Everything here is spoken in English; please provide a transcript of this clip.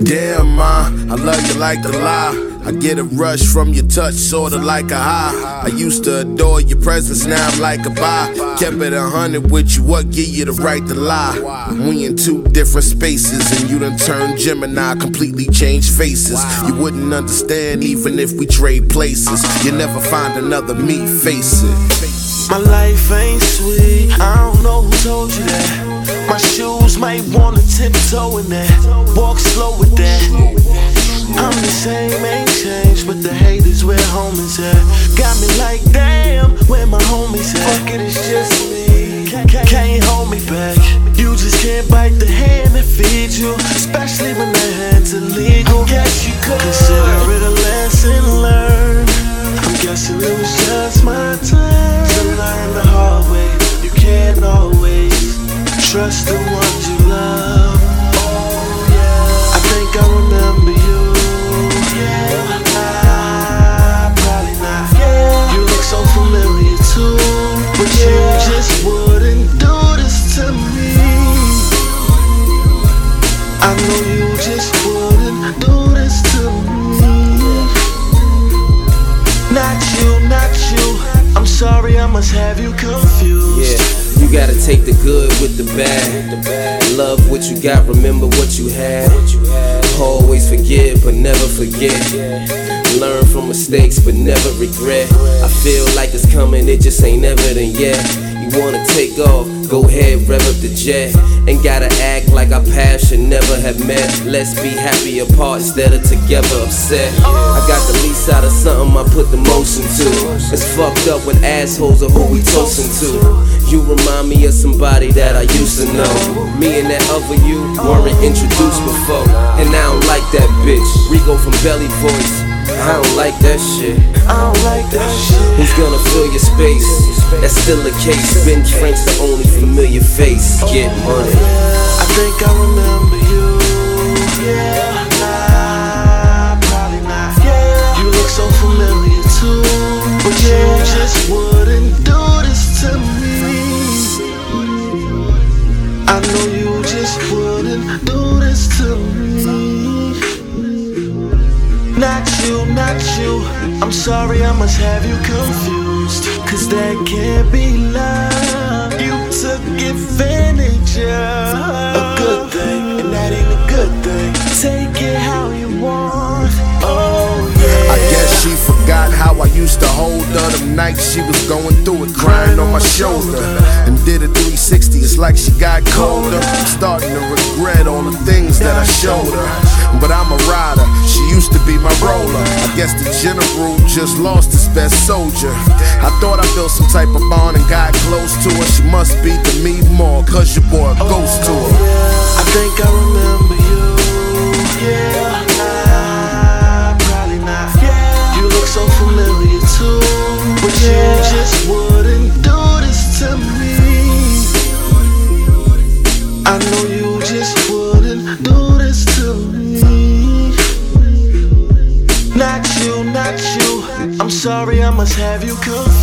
Damn, ma, I love you like the lie. I get a rush from your touch, sorta like a high. I used to adore your presence, now I'm like a bye. Kept it 100 with you, what give you the right to lie? We in two different spaces, and you done turned Gemini, completely changed faces. You wouldn't understand even if we trade places. You never find another me, face it. My life ain't sweet, I don't know who told you that. My shoes might wanna tiptoe in that. Walk slow with that. I'm the same, ain't changed, but the haters where homies at. Got me like, damn, where my homies at? Fuck it, it's just me, can't hold me back. You just can't bite the hand that feeds you, especially when the hand's illegal. I guess you could consider it a lesson learned. I'm guessing it was just my turn to learn the hard way. You can't always trust the ones you love. Oh yeah, I think I remember you. Yeah, probably not. Yeah, you look so familiar too, but you just wouldn't do this to me. I know you just wouldn't do this to me. Not you, not you. I'm sorry, I must have you confused. Yeah, you gotta take the good with the bad. Love what you got, remember what you had. Always forgive, but never forget. Learn from mistakes, but never regret. I feel like it's coming, it just ain't evident yet. You wanna take off, go ahead, rev up the jet. Ain't gotta act like our paths should never have met. Let's be happy apart instead of together upset. I got the least out of something I put the motion to. It's fucked up when assholes are who we toasting to. You remind me of somebody that I used to know. Me and that other you weren't introduced before, and I don't like that bitch. Rico from Belly Voice, I don't like that shit. I don't like that shit. Who's gonna fill your space? That's still the case. Ben Frank's the only familiar face. Get money. I think I remember you. Yeah, probably not. Yeah, you look so familiar too, but you just wouldn't do this to me. I know you just wouldn't do this to me. Not you, not you. I'm sorry, I must have you confused, cause that can't be love. You took advantage of a good thing, and that ain't a good thing. Take it how you want. Oh yeah. I guess she forgot how I used to hold her. Them nights she was going through it, crying on my shoulder. And did a 360, it's like she got colder. I'm starting to regret all the things that I showed her. But I'm a rider, she used to be my roller. I guess the general just lost his best soldier. I thought I built some type of bond and got close to her. She must be to me more, cause your boy a ghost to her. I think I remember you. Yeah, probably not. You look so familiar too, but you just wouldn't do this to me. I know you just wouldn't do this to me. Not you, not you. I'm sorry, I must have you confused.